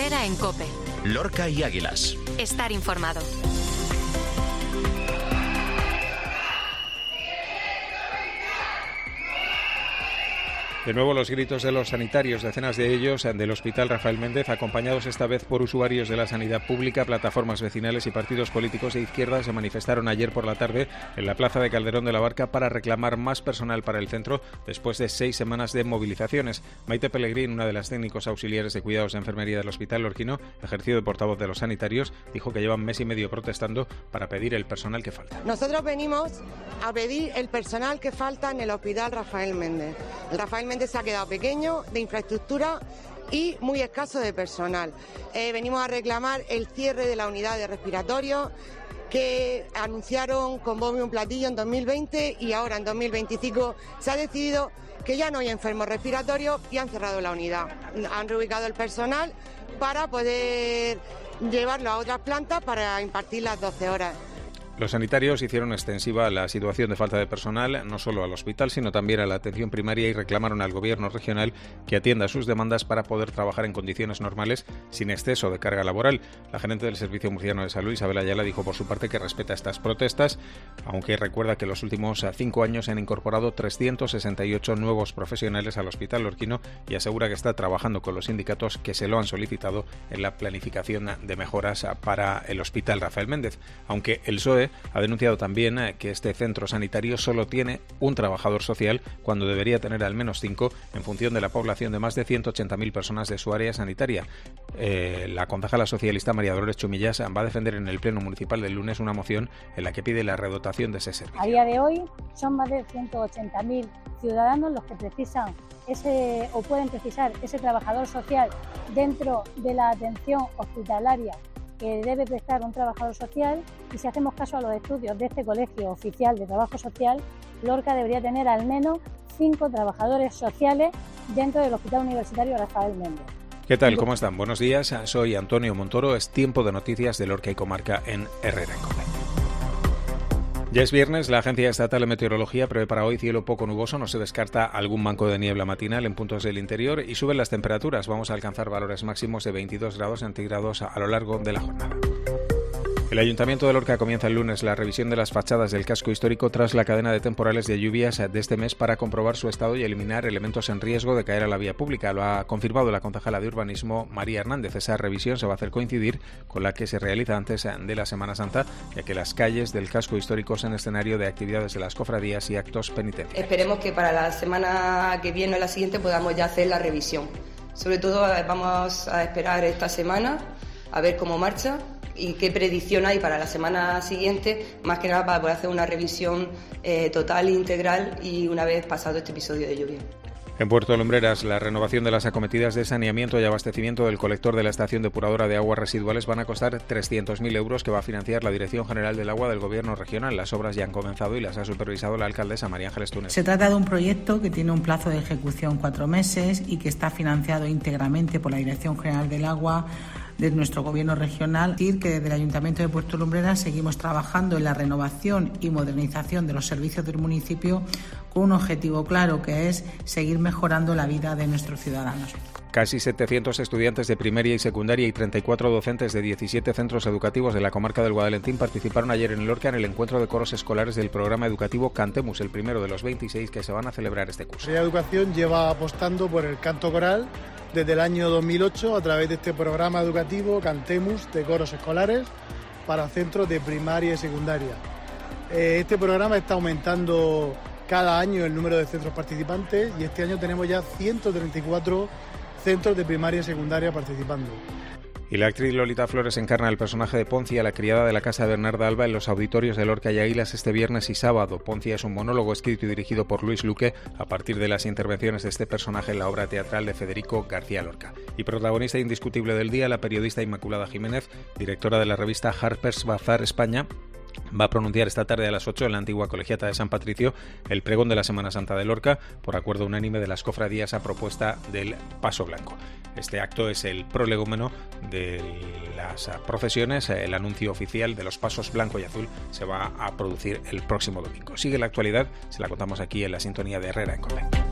Herrera en COPE. Lorca y Águilas. Estar informado. De nuevo los gritos de los sanitarios, decenas de ellos del Hospital Rafael Méndez, acompañados esta vez por usuarios de la sanidad pública, plataformas vecinales y partidos políticos de izquierda, se manifestaron ayer por la tarde en la plaza de Calderón de la Barca para reclamar más personal para el centro después de 6 semanas de movilizaciones. Maite Pellegrín, una de las técnicos auxiliares de cuidados de enfermería del Hospital Lorquino, ejercido de portavoz de los sanitarios, dijo que llevan mes y medio protestando para pedir el personal que falta. Nosotros venimos a pedir el personal que falta en el Hospital Rafael Méndez. El Rafael Méndez se ha quedado pequeño de infraestructura y muy escaso de personal. Venimos a reclamar el cierre de la unidad de respiratorio que anunciaron con bombo y un platillo en 2020 y ahora en 2025 se ha decidido que ya no hay enfermos respiratorios y han cerrado la unidad. Han reubicado el personal para poder llevarlo a otras plantas para impartir las 12 horas. Los sanitarios hicieron extensiva la situación de falta de personal, no solo al hospital, sino también a la atención primaria y reclamaron al gobierno regional que atienda sus demandas para poder trabajar en condiciones normales sin exceso de carga laboral. La gerente del Servicio Murciano de Salud, Isabel Ayala, dijo por su parte que respeta estas protestas, aunque recuerda que en los últimos 5 años se han incorporado 368 nuevos profesionales al Hospital Lorquino y asegura que está trabajando con los sindicatos que se lo han solicitado en la planificación de mejoras para el Hospital Rafael Méndez, aunque el PSOE ha denunciado también que este centro sanitario solo tiene un trabajador social cuando debería tener al menos 5 en función de la población de más de 180.000 personas de su área sanitaria. La concejala socialista María Dolores Chumillas va a defender en el Pleno Municipal del lunes una moción en la que pide la redotación de ese servicio. A día de hoy son más de 180.000 ciudadanos los que precisan o pueden precisar ese trabajador social dentro de la atención hospitalaria que debe prestar un trabajador social, y si hacemos caso a los estudios de este Colegio Oficial de Trabajo Social, Lorca debería tener al menos 5 trabajadores sociales dentro del Hospital Universitario Rafael Méndez. ¿Qué tal? ¿Cómo están? Buenos días, soy Antonio Montoro, es tiempo de noticias de Lorca y Comarca en Herrera en COPE. Ya es viernes, la Agencia Estatal de Meteorología prevé para hoy cielo poco nuboso, no se descarta algún banco de niebla matinal en puntos del interior y suben las temperaturas. Vamos a alcanzar valores máximos de 22 grados centígrados a lo largo de la jornada. El Ayuntamiento de Lorca comienza el lunes la revisión de las fachadas del casco histórico tras la cadena de temporales de lluvias de este mes para comprobar su estado y eliminar elementos en riesgo de caer a la vía pública. Lo ha confirmado la concejala de Urbanismo, María Hernández. Esa revisión se va a hacer coincidir con la que se realiza antes de la Semana Santa, ya que las calles del casco histórico son escenario de actividades de las cofradías y actos penitenciarios. Esperemos que para la semana que viene o la siguiente podamos ya hacer la revisión. Sobre todo vamos a esperar esta semana a ver cómo marcha y qué predicción hay para la semana siguiente, más que nada para poder hacer una revisión total, integral y una vez pasado este episodio de lluvia. En Puerto Lumbreras, la renovación de las acometidas de saneamiento y abastecimiento del colector de la estación depuradora de aguas residuales van a costar 300.000 euros que va a financiar la Dirección General del Agua del Gobierno Regional. Las obras ya han comenzado y las ha supervisado la alcaldesa María Ángeles Túnez. Se trata de un proyecto que tiene un plazo de ejecución 4 meses y que está financiado íntegramente por la Dirección General del Agua de nuestro Gobierno regional. Decir que desde el Ayuntamiento de Puerto Lumbreras seguimos trabajando en la renovación y modernización de los servicios del municipio con un objetivo claro, que es seguir mejorando la vida de nuestros ciudadanos. Casi 700 estudiantes de primaria y secundaria y 34 docentes de 17 centros educativos de la comarca del Guadalentín participaron ayer en Lorca en el encuentro de coros escolares del programa educativo Cantemus, el primero de los 26 que se van a celebrar este curso. La Educación lleva apostando por el canto coral desde el año 2008 a través de este programa educativo Cantemus de coros escolares para centros de primaria y secundaria. Este programa está aumentando cada año el número de centros participantes y este año tenemos ya 134 centros de primaria y secundaria participando. Y la actriz Lolita Flores encarna el personaje de Poncia, la criada de la casa de Bernarda Alba, en los auditorios de Lorca y Águilas este viernes y sábado. Poncia es un monólogo escrito y dirigido por Luis Luque a partir de las intervenciones de este personaje en la obra teatral de Federico García Lorca. Y protagonista indiscutible del día, la periodista Inmaculada Jiménez, directora de la revista Harper's Bazaar España, va a pronunciar esta tarde a las 8 en la antigua colegiata de San Patricio el pregón de la Semana Santa de Lorca por acuerdo unánime de las cofradías a propuesta del Paso Blanco. Este acto es el prolegómeno de las procesiones. El anuncio oficial de los pasos blanco y azul se va a producir el próximo domingo. Sigue la actualidad, se la contamos aquí en la sintonía de Herrera en COPE.